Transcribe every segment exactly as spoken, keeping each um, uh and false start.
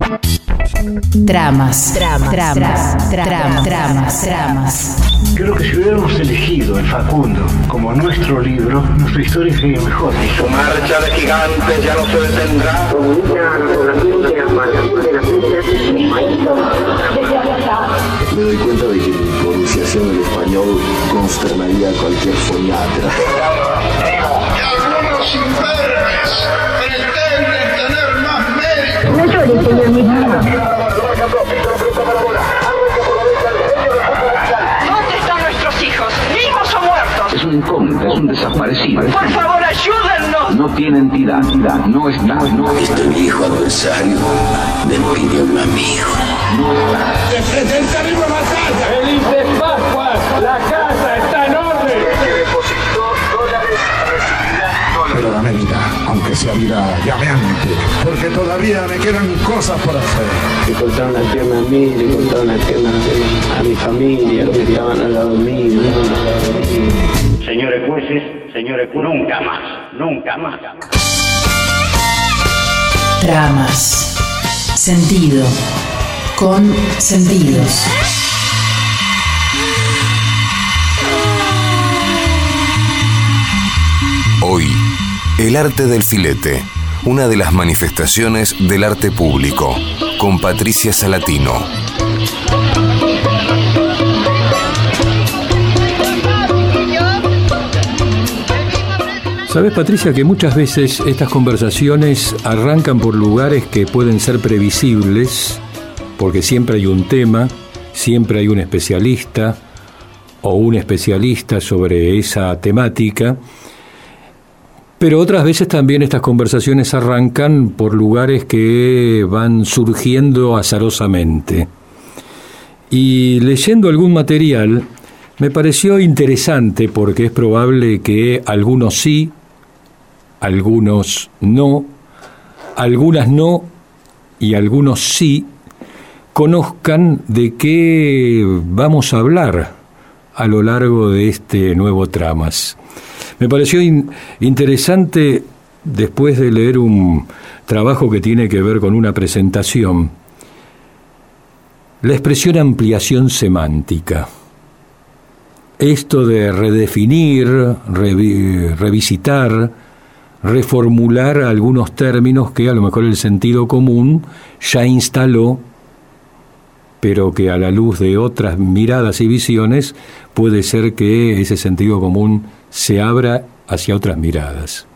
Tramas, tramas, tramas, tramas, tramas, tramas. Creo que si hubiéramos elegido el Facundo como nuestro libro, nuestra historia sería mejor. Su marcha de gigantes ya no se detendrá. Me doy cuenta de que mi pronunciación del español consternaría a cualquier foniatra. Y algunos imberbes pretenden tener más mérito. No llores, señor mismo. ¿Dónde están nuestros hijos? ¿Vivos o muertos? Es un incógnito, es un desaparecido. Por favor, ayúdennos. No tiene entidad, entidad, no está, no está. Este viejo adversario me moriría un amigo. ¡Se presenta viva batalla! ¡Feliz de Pascua! ¡La casa está en orden! Que depositó dólares, recibirá dólares. Pero dame vida, aunque sea vida llameante, porque todavía me quedan cosas por hacer. Le cortaron la pierna a mí, le cortaron la pierna a mi familia, los que estaban al lado mío. Señores jueces, señores jueces, nunca más, nunca más. Tramas. Sentido. Con sentidos. Hoy, el arte del filete, una de las manifestaciones del arte público, con Patricia Salatino. Sabes, Patricia, que muchas veces estas conversaciones arrancan por lugares que pueden ser previsibles, porque siempre hay un tema, siempre hay un especialista o un especialista sobre esa temática, pero otras veces también estas conversaciones arrancan por lugares que van surgiendo azarosamente. Y leyendo algún material me pareció interesante porque es probable que algunos sí, algunos no, algunas no y algunos sí conozcan de qué vamos a hablar a lo largo de este nuevo Tramas. Me pareció in- interesante, después de leer un trabajo que tiene que ver con una presentación, la expresión ampliación semántica. Esto de redefinir, revi- revisitar, reformular algunos términos que a lo mejor el sentido común ya instaló, pero que a la luz de otras miradas y visiones puede ser que ese sentido común se abra hacia otras miradas.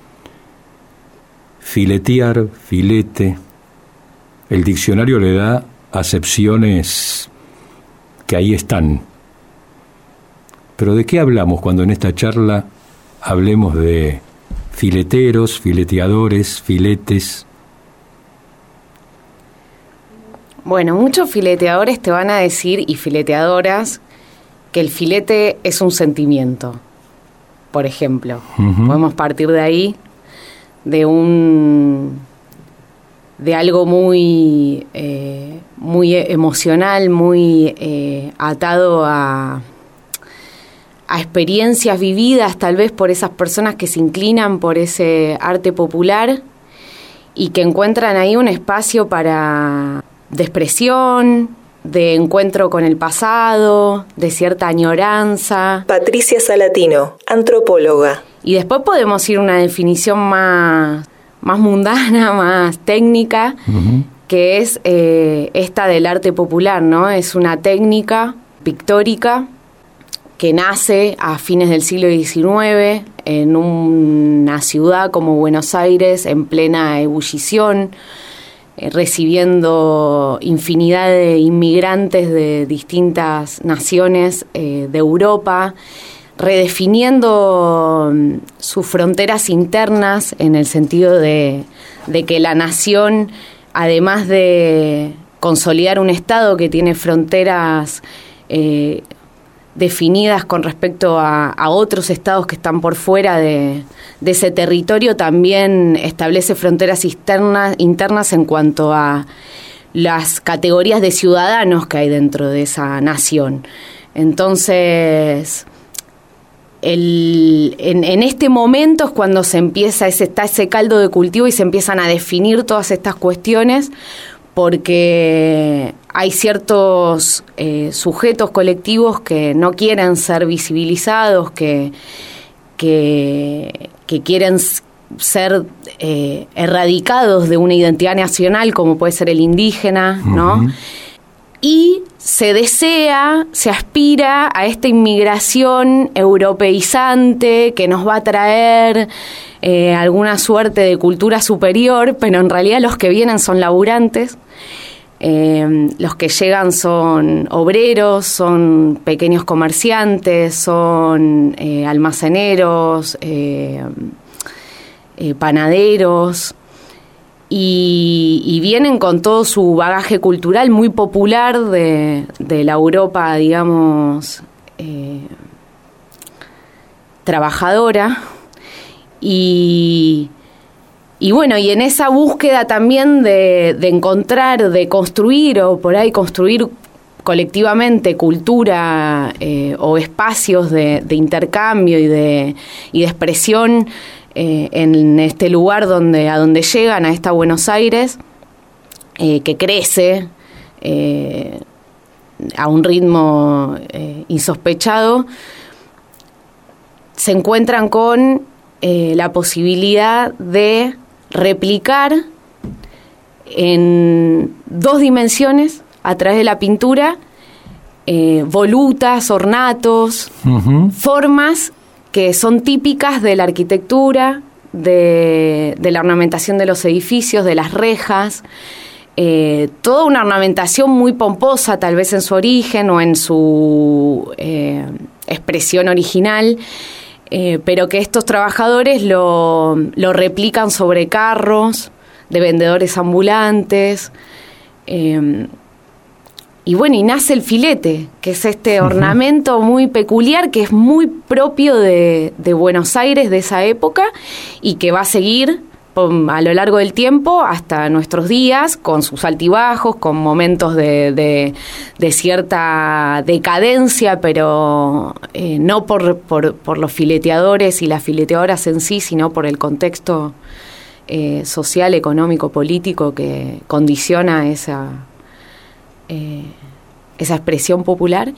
Filetear, filete, el diccionario le da acepciones que ahí están. Pero ¿de qué hablamos cuando en esta charla hablemos de fileteros, fileteadores, filetes? Bueno, muchos fileteadores te van a decir, y fileteadoras, que el filete es un sentimiento, por ejemplo. Uh-huh. Podemos partir de ahí, de un de algo muy, eh, muy emocional, muy eh, atado a, a experiencias vividas, tal vez por esas personas que se inclinan por ese arte popular y que encuentran ahí un espacio para de expresión, de encuentro con el pasado, de cierta añoranza. Patricia Salatino, antropóloga. Y después podemos ir a una definición más, más mundana, más técnica, uh-huh. que es eh, esta del arte popular, ¿no? Es una técnica pictórica que nace a fines del siglo diecinueve en una ciudad como Buenos Aires en plena ebullición, recibiendo infinidad de inmigrantes de distintas naciones eh, de Europa, redefiniendo sus fronteras internas en el sentido de, de que la nación, además de consolidar un Estado que tiene fronteras eh, definidas con respecto a, a otros estados que están por fuera de, de ese territorio, también establece fronteras internas, internas en cuanto a las categorías de ciudadanos que hay dentro de esa nación. Entonces, el, en, en este momento es cuando se empieza, ese, está ese caldo de cultivo y se empiezan a definir todas estas cuestiones, porque hay ciertos eh, sujetos colectivos que no quieren ser visibilizados, que, que, que quieren ser eh, erradicados de una identidad nacional, como puede ser el indígena, ¿no? Uh-huh. Y se desea, se aspira a esta inmigración europeizante que nos va a traer eh, alguna suerte de cultura superior, pero en realidad los que vienen son laburantes, eh, los que llegan son obreros, son pequeños comerciantes, son eh, almaceneros, eh, eh, panaderos. Y, y vienen con todo su bagaje cultural muy popular de, de la Europa, digamos, eh, trabajadora. Y, y bueno, y en esa búsqueda también de, de encontrar, de construir o por ahí construir colectivamente cultura eh, o espacios de, de intercambio y de, y de expresión, Eh, en este lugar donde a donde llegan, a esta Buenos Aires, eh, que crece eh, a un ritmo eh, insospechado, se encuentran con eh, la posibilidad de replicar en dos dimensiones, a través de la pintura, eh, volutas, ornatos, uh-huh. formas que son típicas de la arquitectura, de, de la ornamentación de los edificios, de las rejas, eh, toda una ornamentación muy pomposa, tal vez en su origen o en su eh, expresión original, eh, pero que estos trabajadores lo, lo replican sobre carros de vendedores ambulantes, eh, y bueno, y nace el filete, que es este ornamento uh-huh. muy peculiar, que es muy propio de, de Buenos Aires de esa época y que va a seguir a lo largo del tiempo hasta nuestros días, con sus altibajos, con momentos de, de, de cierta decadencia, pero eh, no por, por, por los fileteadores y las fileteadoras en sí, sino por el contexto eh, social, económico, político que condiciona esa... Eh, esa expresión popular,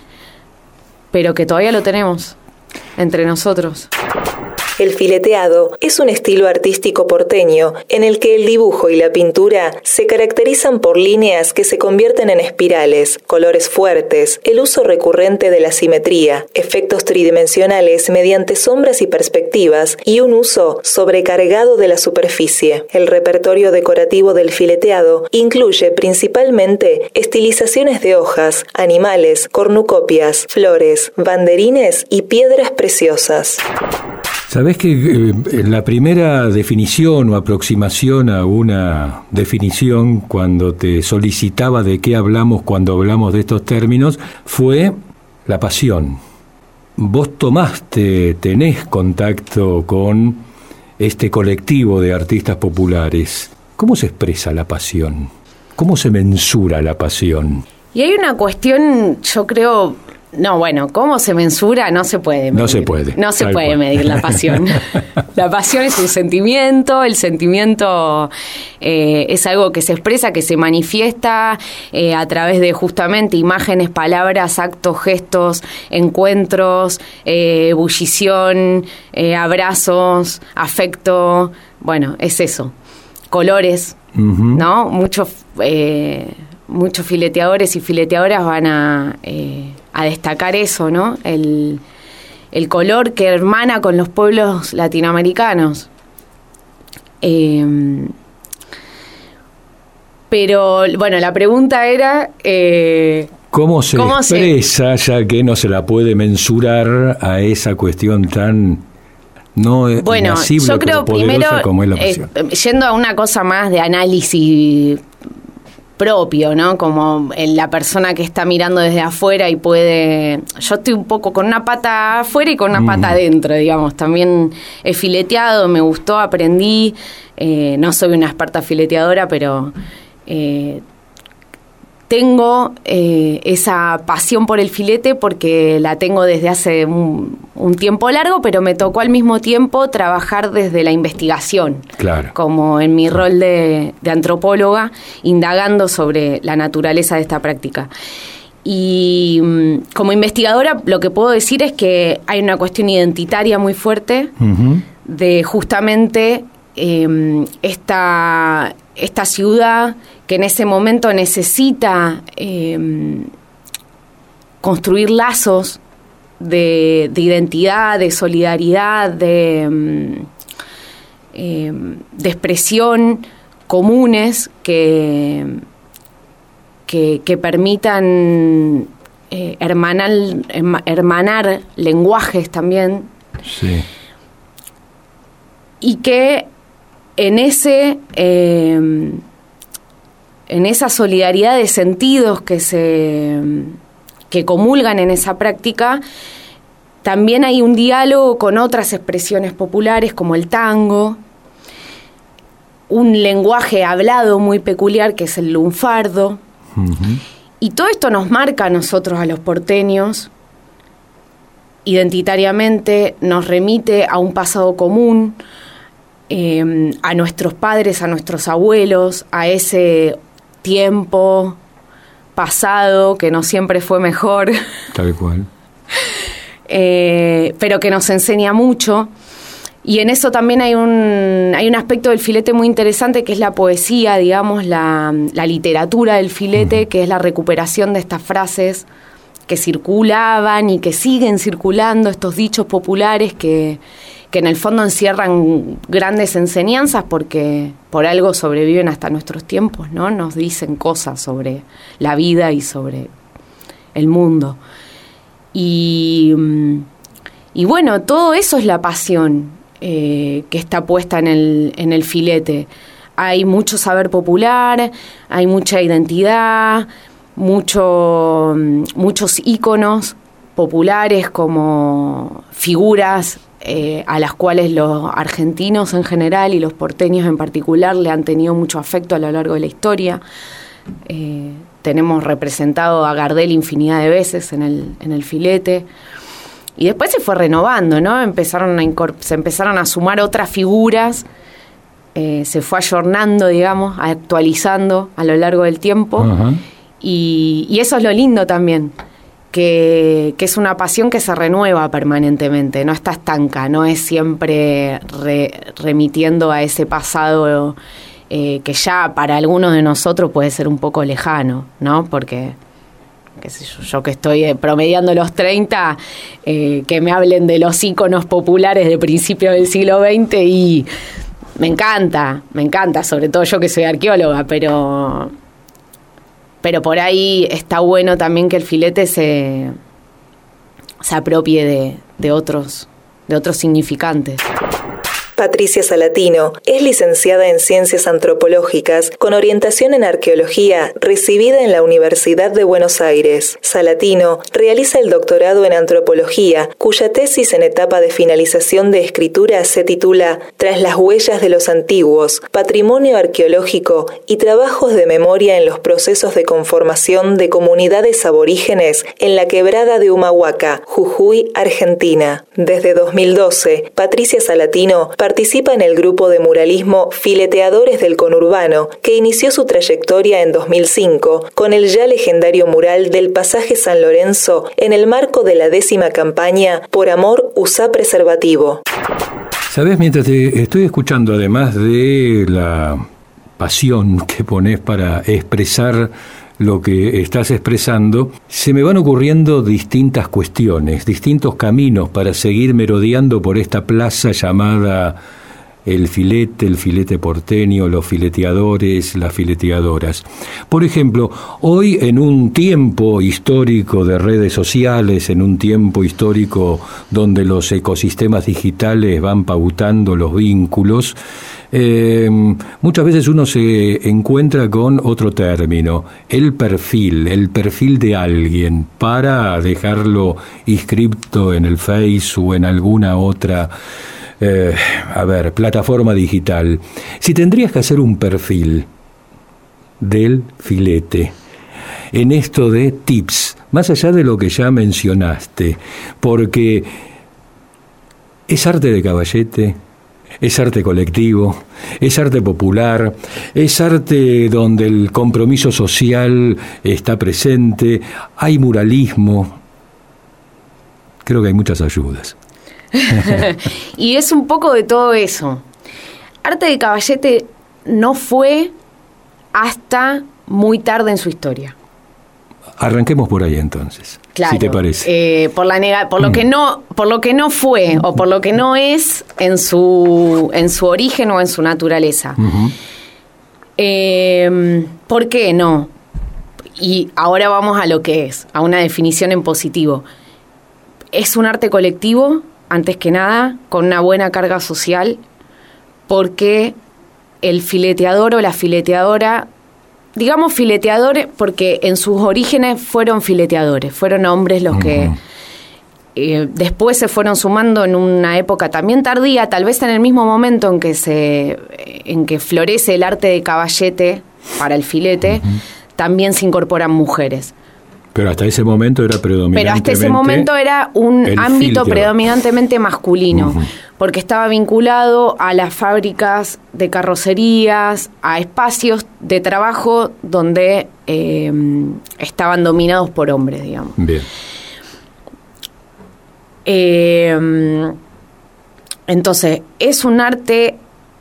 pero que todavía lo tenemos entre nosotros. El fileteado es un estilo artístico porteño en el que el dibujo y la pintura se caracterizan por líneas que se convierten en espirales, colores fuertes, el uso recurrente de la simetría, efectos tridimensionales mediante sombras y perspectivas y un uso sobrecargado de la superficie. El repertorio decorativo del fileteado incluye principalmente estilizaciones de hojas, animales, cornucopias, flores, banderines y piedras preciosas. Sabés que eh, la primera definición o aproximación a una definición cuando te solicitaba de qué hablamos cuando hablamos de estos términos fue la pasión. Vos tomaste, tenés contacto con este colectivo de artistas populares. ¿Cómo se expresa la pasión? ¿Cómo se mensura la pasión? Y hay una cuestión, yo creo... No, bueno, ¿cómo se mensura? No se puede medir. No se puede. No se puede cual. medir la pasión. La pasión es un sentimiento, el sentimiento eh, es algo que se expresa, que se manifiesta eh, a través de justamente imágenes, palabras, actos, gestos, encuentros, eh, ebullición, eh, abrazos, afecto. Bueno, es eso. Colores, uh-huh. ¿no? Muchos... Eh, muchos fileteadores y fileteadoras van a, eh, a destacar eso, ¿no? El, el color que hermana con los pueblos latinoamericanos. Eh, pero, bueno, la pregunta era... Eh, ¿Cómo se ¿cómo expresa, se... ya que no se la puede mensurar a esa cuestión tan... no bueno, inasible, yo creo pero poderosa primero, como es la pasión? Eh, yendo a una cosa más de análisis propio, ¿no? Como la persona que está mirando desde afuera y puede... Yo estoy un poco con una pata afuera y con una mm. pata adentro, digamos. También he fileteado, me gustó, aprendí. Eh, no soy una experta fileteadora, pero... Eh, tengo eh, esa pasión por el filete porque la tengo desde hace un, un tiempo largo, pero me tocó al mismo tiempo trabajar desde la investigación, claro, como en mi rol de, de antropóloga, indagando sobre la naturaleza de esta práctica. Y como investigadora lo que puedo decir es que hay una cuestión identitaria muy fuerte, uh-huh, de justamente eh, esta, esta ciudad que en ese momento necesita eh, construir lazos de, de identidad, de solidaridad, de, eh, de expresión comunes que, que, que permitan eh, hermanar, hermanar lenguajes también. Sí. Y que en ese... Eh, en esa solidaridad de sentidos que se que comulgan en esa práctica, también hay un diálogo con otras expresiones populares como el tango, un lenguaje hablado muy peculiar que es el lunfardo, uh-huh, y todo esto nos marca a nosotros, a los porteños, identitariamente, nos remite a un pasado común, eh, a nuestros padres, a nuestros abuelos, a ese tiempo pasado que no siempre fue mejor. Tal cual. eh, pero que nos enseña mucho. Y en eso también hay un hay un aspecto del filete muy interesante, que es la poesía, digamos, la, la literatura del filete, uh-huh, que es la recuperación de estas frases que circulaban y que siguen circulando, estos dichos populares que, que en el fondo encierran grandes enseñanzas porque por algo sobreviven hasta nuestros tiempos, ¿no? Nos dicen cosas sobre la vida y sobre el mundo. Y, y bueno, todo eso es la pasión eh, que está puesta en el, en el filete. Hay mucho saber popular, hay mucha identidad, mucho, muchos íconos populares como figuras eh, a las cuales los argentinos en general y los porteños en particular le han tenido mucho afecto a lo largo de la historia. Eh, tenemos representado a Gardel infinidad de veces en el, en el filete. Y después se fue renovando, ¿no? Empezaron a incorpor- se empezaron a sumar otras figuras, eh, se fue ayornando, digamos, actualizando a lo largo del tiempo. Uh-huh. Y, y eso es lo lindo también, que, que es una pasión que se renueva permanentemente, no está estanca, no es siempre re, remitiendo a ese pasado eh, que ya para algunos de nosotros puede ser un poco lejano, ¿no? Porque, qué sé yo, yo que estoy promediando los treinta, eh, que me hablen de los íconos populares de principios del siglo veinte y me encanta, me encanta, sobre todo yo que soy arqueóloga, pero... Pero por ahí está bueno también que el filete se, se apropie de, de otros, de otros significantes. Patricia Salatino es licenciada en Ciencias Antropológicas con orientación en Arqueología, recibida en la Universidad de Buenos Aires. Salatino realiza el doctorado en Antropología, cuya tesis en etapa de finalización de escritura se titula Tras las huellas de los antiguos, patrimonio arqueológico y trabajos de memoria en los procesos de conformación de comunidades aborígenes en la quebrada de Humahuaca, Jujuy, Argentina. Desde dos mil doce, Patricia Salatino participa en el grupo de muralismo Fileteadores del Conurbano, que inició su trayectoria en dos mil cinco con el ya legendario mural del pasaje San Lorenzo en el marco de la décima campaña Por Amor Usá Preservativo. Sabes, mientras te estoy escuchando, además de la pasión que pones para expresar lo que estás expresando, se me van ocurriendo distintas cuestiones, distintos caminos para seguir merodeando por esta plaza llamada el filete, el filete porteño, los fileteadores, las fileteadoras. Por ejemplo, hoy en un tiempo histórico de redes sociales, en un tiempo histórico donde los ecosistemas digitales van pautando los vínculos, Eh, muchas veces uno se encuentra con otro término, el perfil, el perfil de alguien, para dejarlo inscripto en el Face o en alguna otra, eh, a ver, plataforma digital. Si tendrías que hacer un perfil del filete, en esto de tips, más allá de lo que ya mencionaste, porque es arte de caballete, es arte colectivo, es arte popular, es arte donde el compromiso social está presente, hay muralismo. Creo que hay muchas ayudas. Y es un poco de todo eso. Arte de caballete no fue hasta muy tarde en su historia. Arranquemos por ahí entonces, claro, si te parece. Eh, por la nega, por lo mm. que no, por lo que no fue o por lo que no es en su en su origen o en su naturaleza. Uh-huh. Eh, ¿Por qué no? Y ahora vamos a lo que es, a una definición en positivo. Es un arte colectivo, antes que nada, con una buena carga social, porque el fileteador o la fileteadora, digamos fileteadores, porque en sus orígenes fueron fileteadores, fueron hombres los uh-huh. que eh, después se fueron sumando en una época también tardía, tal vez en el mismo momento en que se en que florece el arte de caballete para el filete, uh-huh. también se incorporan mujeres. Pero hasta ese momento era predominantemente... Pero hasta ese momento era un ámbito predominantemente masculino, uh-huh. porque estaba vinculado a las fábricas de carrocerías, a espacios de trabajo donde eh, estaban dominados por hombres, digamos. Bien. Eh, entonces, es un arte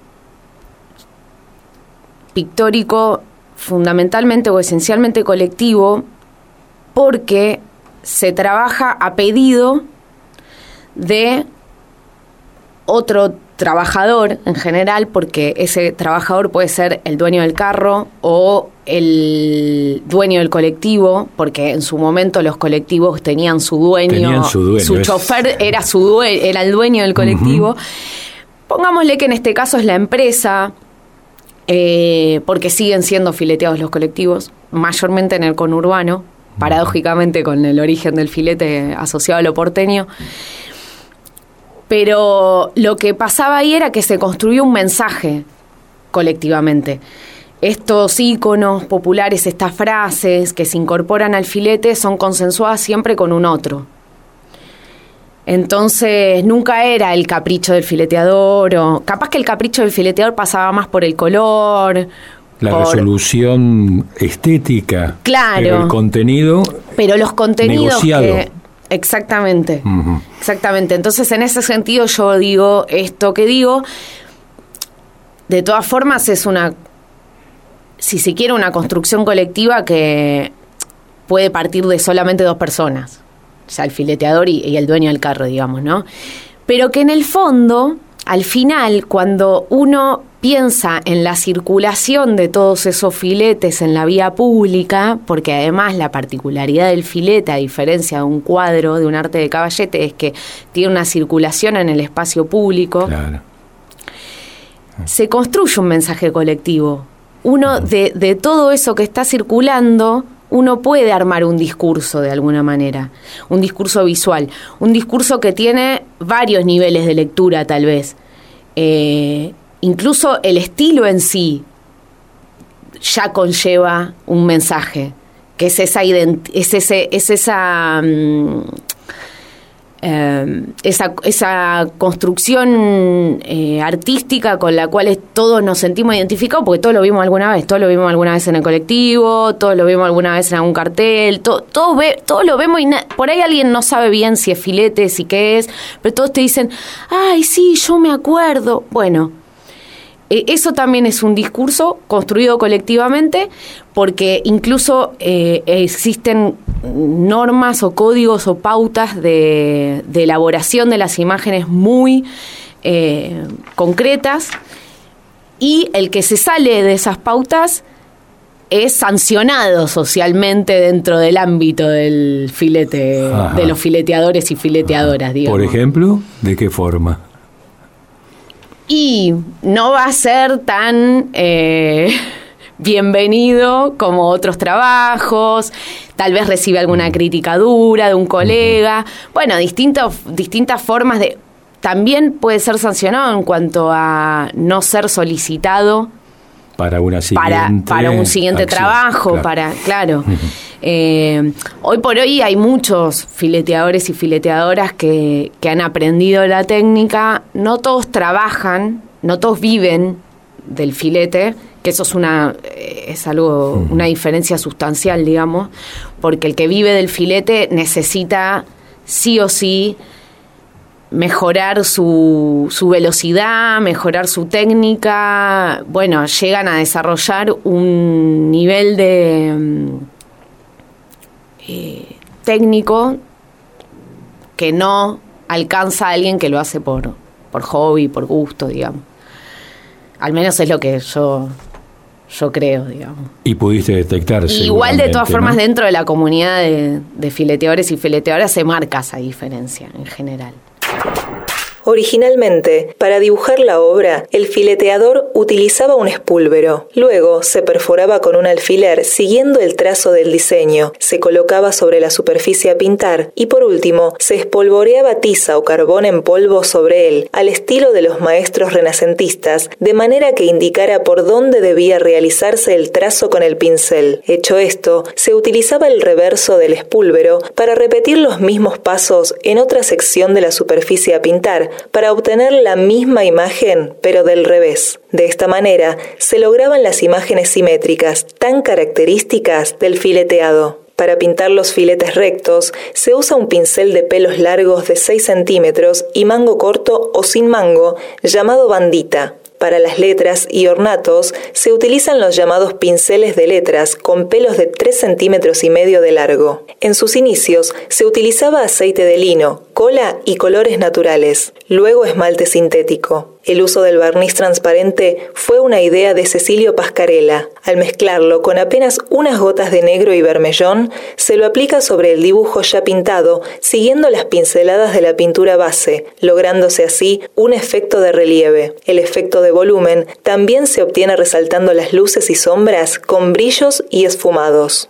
pictórico fundamentalmente o esencialmente colectivo, porque se trabaja a pedido de otro trabajador en general, porque ese trabajador puede ser el dueño del carro o el dueño del colectivo, porque en su momento los colectivos tenían su dueño, tenían su, dueño, su chofer es... era su due- era el dueño del colectivo. Uh-huh. Pongámosle que en este caso es la empresa, eh, porque siguen siendo fileteados los colectivos, mayormente en el conurbano, paradójicamente con el origen del filete asociado a lo porteño. Pero lo que pasaba ahí era que se construyó un mensaje colectivamente. Estos íconos populares, estas frases que se incorporan al filete son consensuadas siempre con un otro. Entonces nunca era el capricho del fileteador, o capaz que el capricho del fileteador pasaba más por el color, la por... resolución estética, claro, pero el contenido, pero los contenidos negociado. Que, exactamente, uh-huh. exactamente. Entonces en ese sentido yo digo esto que digo. De todas formas es una, si se quiere, una construcción colectiva que puede partir de solamente dos personas, o sea, el fileteador y, y el dueño del carro, digamos, ¿no? Pero que en el fondo, al final, cuando uno piensa en la circulación de todos esos filetes en la vía pública, porque además la particularidad del filete, a diferencia de un cuadro, de un arte de caballete, es que tiene una circulación en el espacio público, claro, se construye un mensaje colectivo. Uno, de, de todo eso que está circulando, uno puede armar un discurso de alguna manera, un discurso visual, un discurso que tiene varios niveles de lectura tal vez. Eh, incluso el estilo en sí ya conlleva un mensaje, que es esa ident- es ese, es esa um, eh, esa, esa construcción eh, artística con la cual todos nos sentimos identificados, porque todos lo vimos alguna vez, todos lo vimos alguna vez en el colectivo, todos lo vimos alguna vez en algún cartel, to, todos, ve, todos lo vemos y na- por ahí alguien no sabe bien si es filete, si qué es, pero todos te dicen, ay, sí, yo me acuerdo. Bueno, eh, eso también es un discurso construido colectivamente, porque incluso eh, existen normas o códigos o pautas de, de elaboración de las imágenes muy eh, concretas, y el que se sale de esas pautas es sancionado socialmente dentro del ámbito del filete, ajá, de los fileteadores y fileteadoras, digamos. Por ejemplo, ¿de qué forma? Y no va a ser tan eh, bienvenido como otros trabajos, tal vez recibe alguna crítica dura de un colega, bueno, distintos, distintas formas de... También puede ser sancionado en cuanto a no ser solicitado para una siguiente para, para un siguiente acción, trabajo, claro. para, claro. Eh, hoy por hoy hay muchos fileteadores y fileteadoras que, que han aprendido la técnica. No todos trabajan, no todos viven del filete, que eso es una es algo una diferencia sustancial, digamos, porque el que vive del filete necesita sí o sí mejorar su, su velocidad, mejorar su técnica. Bueno, llegan a desarrollar un nivel de eh, técnico que no alcanza a alguien que lo hace por, por hobby, por gusto, digamos. Al menos es lo que yo, yo creo, digamos. Y pudiste detectarse. Igual, de todas formas, ¿no? dentro de la comunidad de, de fileteadores y fileteadoras se marca esa diferencia en general. Originalmente, para dibujar la obra, el fileteador utilizaba un espúlvero. Luego, se perforaba con un alfiler siguiendo el trazo del diseño, se colocaba sobre la superficie a pintar y, por último, se espolvoreaba tiza o carbón en polvo sobre él, al estilo de los maestros renacentistas, de manera que indicara por dónde debía realizarse el trazo con el pincel. Hecho esto, se utilizaba el reverso del espúlvero para repetir los mismos pasos en otra sección de la superficie a pintar, para obtener la misma imagen, pero del revés. De esta manera, se lograban las imágenes simétricas, tan características del fileteado. Para pintar los filetes rectos, se usa un pincel de pelos largos de seis centímetros y mango corto o sin mango, llamado bandita. Para las letras y ornatos se utilizan los llamados pinceles de letras con pelos de tres centímetros y medio de largo. En sus inicios se utilizaba aceite de lino, cola y colores naturales, luego esmalte sintético. El uso del barniz transparente fue una idea de Cecilio Pascarella. Al mezclarlo con apenas unas gotas de negro y vermellón, se lo aplica sobre el dibujo ya pintado, siguiendo las pinceladas de la pintura base, lográndose así un efecto de relieve. El efecto de volumen también se obtiene resaltando las luces y sombras con brillos y esfumados.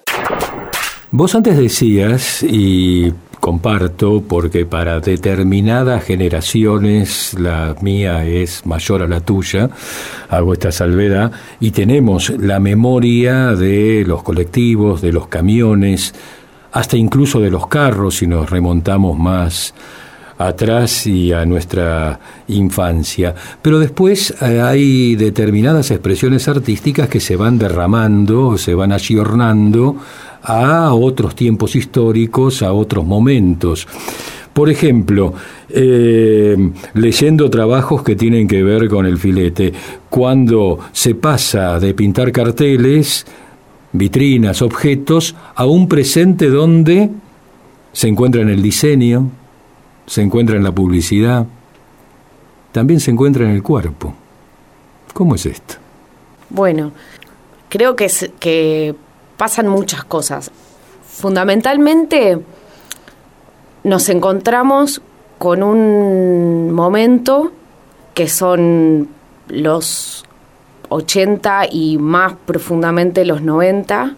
Vos antes decías, y comparto, porque para determinadas generaciones, la mía es mayor a la tuya, hago esta salvedad, y tenemos la memoria de los colectivos, de los camiones, hasta incluso de los carros, si nos remontamos más atrás y a nuestra infancia. Pero después eh, hay determinadas expresiones artísticas que se van derramando, se van ayornando a otros tiempos históricos, a otros momentos. Por ejemplo, eh, leyendo trabajos que tienen que ver con el filete, cuando se pasa de pintar carteles, vitrinas, objetos, a un presente donde se encuentra en el diseño, se encuentra en la publicidad, también se encuentra en el cuerpo. ¿Cómo es esto? Bueno, creo que, es, que pasan muchas cosas. Fundamentalmente nos encontramos con un momento que son los ochenta y más profundamente los noventa,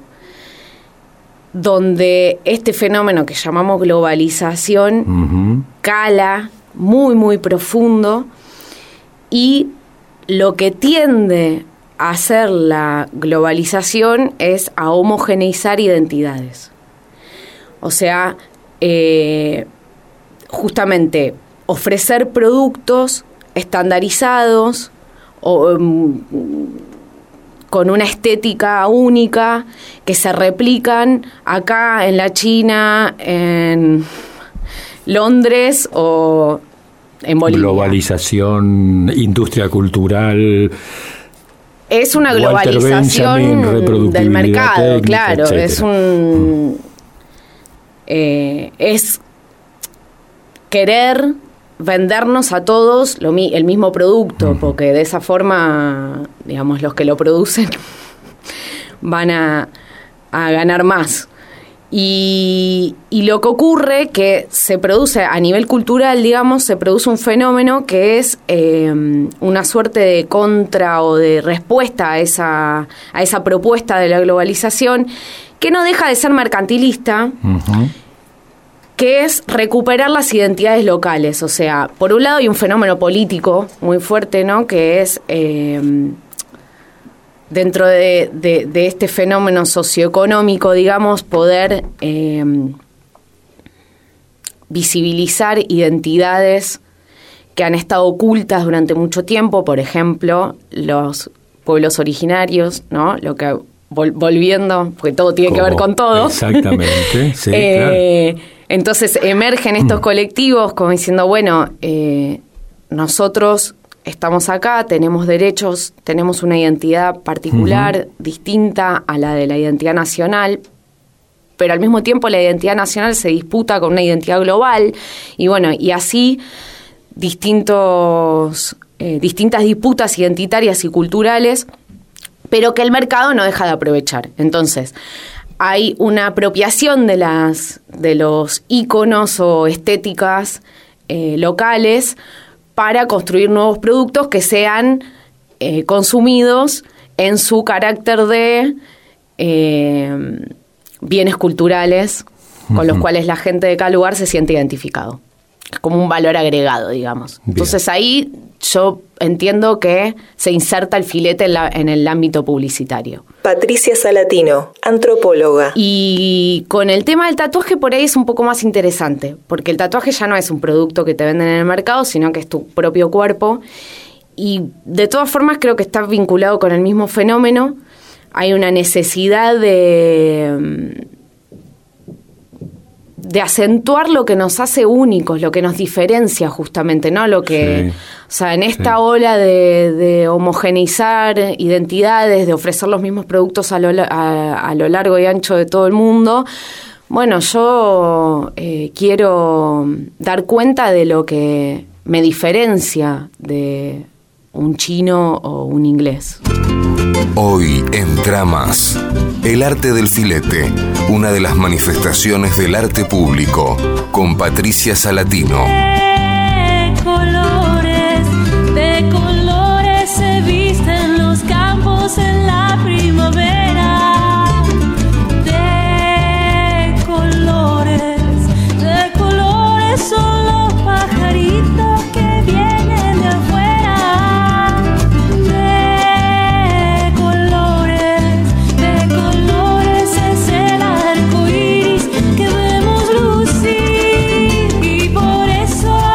donde este fenómeno que llamamos globalización uh-huh. cala muy, muy profundo, y lo que tiende a hacer la globalización es a homogeneizar identidades. O sea, eh, justamente ofrecer productos estandarizados o um, con una estética única que se replican acá en la China, en Londres o en Bolivia. Globalización, industria cultural. Es una globalización del mercado, técnica, claro. Etcétera. Es un eh, es querer vendernos a todos lo, el mismo producto, uh-huh. porque de esa forma, digamos, los que lo producen van a, a ganar más. Y, y lo que ocurre que se produce a nivel cultural, digamos, se produce un fenómeno que es eh, una suerte de contra o de respuesta a esa, a esa propuesta de la globalización, que no deja de ser mercantilista, uh-huh. que es recuperar las identidades locales. O sea, por un lado hay un fenómeno político muy fuerte, ¿no?, que es eh, dentro de, de, de este fenómeno socioeconómico, digamos, poder eh, visibilizar identidades que han estado ocultas durante mucho tiempo, por ejemplo, los pueblos originarios, ¿no? Lo que vol- volviendo, porque todo tiene ¿Cómo? que ver con todo. Exactamente, sí, eh, claro. Entonces emergen estos colectivos como diciendo, bueno, eh, nosotros estamos acá, tenemos derechos, tenemos una identidad particular, uh-huh. distinta a la de la identidad nacional, pero al mismo tiempo la identidad nacional se disputa con una identidad global, y bueno, y así distintos, eh, distintas disputas identitarias y culturales, pero que el mercado no deja de aprovechar. Entonces, hay una apropiación de las de los íconos o estéticas eh, locales para construir nuevos productos que sean eh, consumidos en su carácter de eh, bienes culturales, uh-huh. con los cuales la gente de cada lugar se siente identificado. Es como un valor agregado, digamos. Bien. Entonces ahí yo entiendo que se inserta el filete en, la, en el ámbito publicitario. Patricia Salatino, antropóloga. Y con el tema del tatuaje por ahí es un poco más interesante, porque el tatuaje ya no es un producto que te venden en el mercado, sino que es tu propio cuerpo. Y de todas formas creo que está vinculado con el mismo fenómeno. Hay una necesidad de... de acentuar lo que nos hace únicos, lo que nos diferencia justamente, ¿no? Lo que, sí, o sea, en esta sí. ola de, de homogeneizar identidades, de ofrecer los mismos productos a lo, a, a lo largo y ancho de todo el mundo, bueno, yo eh, quiero dar cuenta de lo que me diferencia de un chino o un inglés. Hoy en Tramas, el arte del filete, una de las manifestaciones del arte público, con Patricia Salatino. De colores, de colores se visten los campos en la primavera. De colores, de colores son los pajaritos que vienen de afuera. Que vemos lucir y por eso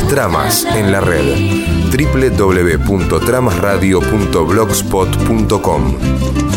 Tramas en la red. doble u doble u doble u punto tramas radio punto blogspot punto com.